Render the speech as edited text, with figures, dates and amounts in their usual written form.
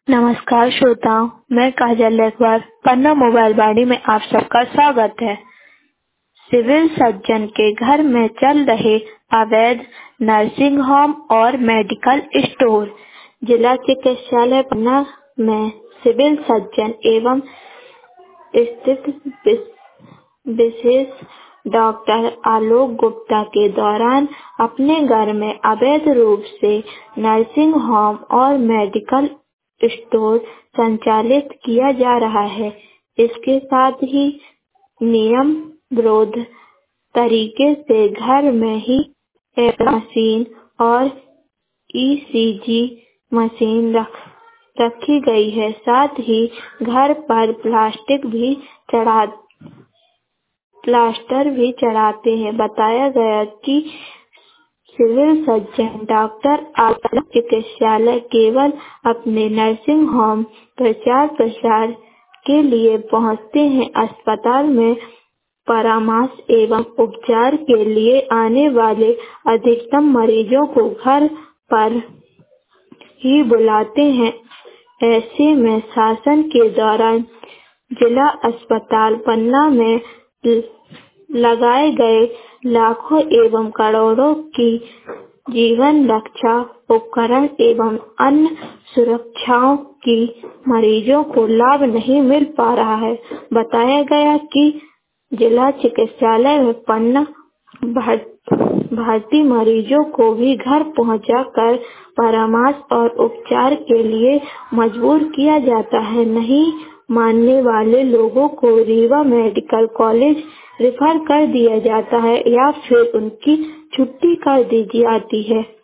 नमस्कार श्रोताओं, मैं काजल लेखवार पन्ना मोबाइल वाणी में आप सबका स्वागत है। सिविल सर्जन के घर में चल रहे अवैध नर्सिंग होम और मेडिकल स्टोर। जिला चिकित्सालय पन्ना में सिविल सर्जन एवं स्थित विशेष डॉक्टर आलोक गुप्ता के दौरान अपने घर में अवैध रूप से नर्सिंग होम और मेडिकल स्टोर संचालित किया जा रहा है। इसके साथ ही नियम विरोध तरीके से घर में ही एक्स-रे मशीन और ईसीजी मशीन रखी गई है। साथ ही घर पर प्लास्टर भी चढ़ाते हैं। बताया गया कि सिविल सर्जन डॉक्टर आलोक चिकित्सालय केवल अपने नर्सिंग होम प्रचार प्रसार के लिए पहुंचते हैं। अस्पताल में परामर्श एवं उपचार के लिए आने वाले अधिकतम मरीजों को घर पर ही बुलाते हैं। ऐसे में शासन के दौरान जिला अस्पताल पन्ना में लगाए गए लाखों एवं करोड़ों की जीवन रक्षा उपकरण एवं अन्य सुरक्षाओं की मरीजों को लाभ नहीं मिल पा रहा है। बताया गया कि जिला चिकित्सालय में पन्ना भर्ती मरीजों को भी घर पहुंचाकर परामर्श और उपचार के लिए मजबूर किया जाता है। नहीं मानने वाले लोगों को रीवा मेडिकल कॉलेज रेफर कर दिया जाता है या फिर उनकी छुट्टी कर दी जाती है।